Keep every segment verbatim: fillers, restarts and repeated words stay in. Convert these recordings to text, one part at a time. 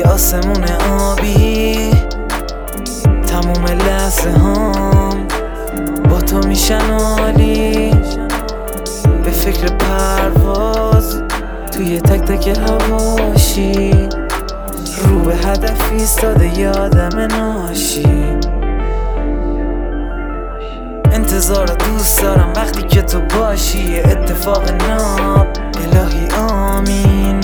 یه آسمون آبی، تموم لحظه هام با تو میشن عالی. به فکر پرواز توی تک تک هواشی، رو به هدف ایستاده یادم ناشی. انتظارت دوست دارم وقتی که تو باشی، اتفاق ناب الهی آمین،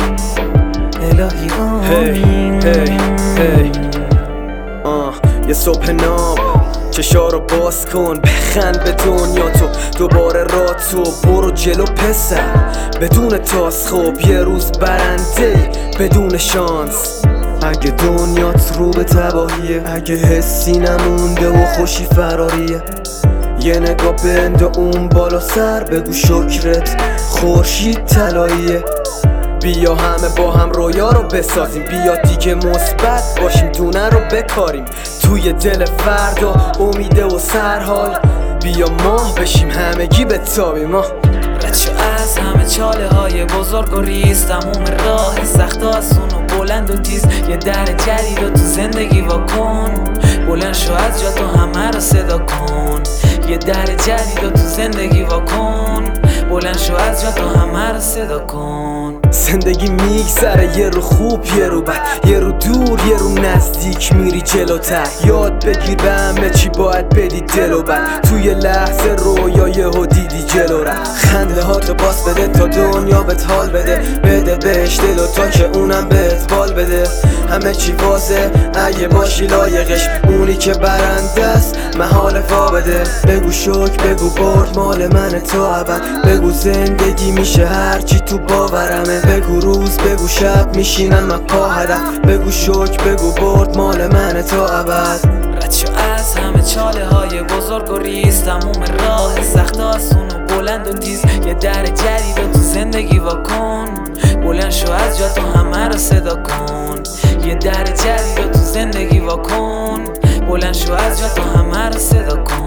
الهی آمین. hey, hey, hey. آه یه صبح ناب چشا رو باز کن، بخند به دنیا تو دوباره را تو برو جلو پسر، بدون تاس خوب یه روز برنده بدون شانس. اگه دنیات رو به تباهیه، اگه حسی نمونده و خوشی فراریه، یه نگاه بنده اون بالا سر، بگو شکرت خورشید طلاییه. بیا همه با هم رویا رو بسازیم، بیا دیگه مثبت باشیم، دونه رو بکاریم توی دل فردا امیده و سرحال. بیا ماه بشیم همگی بتابیم ماه. رچو از همه چاله های بزرگ و ریز، تموم راه سخت آسون و بلند و تیز. یه در جدید رو تو زندگی واکن، بلند شو از جا تو همه رو صدا کن. یه در جدید رو تو زندگی واکن، بلند شو از جا تو همه رو صدا کن. زندگی میگذره، یه رو خوب یه رو بد، یه رو دور یه رو نزدیک، میری جلوتر. یاد بگیر به همه چی باید بدی دل و بد، توی لحظه رویا یهو دیدی جلو رفت. خنده ها تو باز بده تا دنیا بهت حال بده، بده بهش دل و تا که اونم بهت بال بده. همه چی واضح اگه باشی لایقش، اونی که برنده است محال وا بده. بگو شکر بگو برد مال من تو ابد، بگو زندگی میشه هرچی تو باورمه. بگو روز بگو شب میشینم من پا هدف، بگو شکر بگو برد مال من تو ابد. رچو از همه چاله های بزرگ و ریز، تموم راه سخت آسون و بلند و تیز. یه در جدید رو تو زندگی واکن، بلند شو از جا تو همه رو صدا کن. یه در جدید رو تو زندگی واکن، بلند شو از جا تو همه رو صدا کن.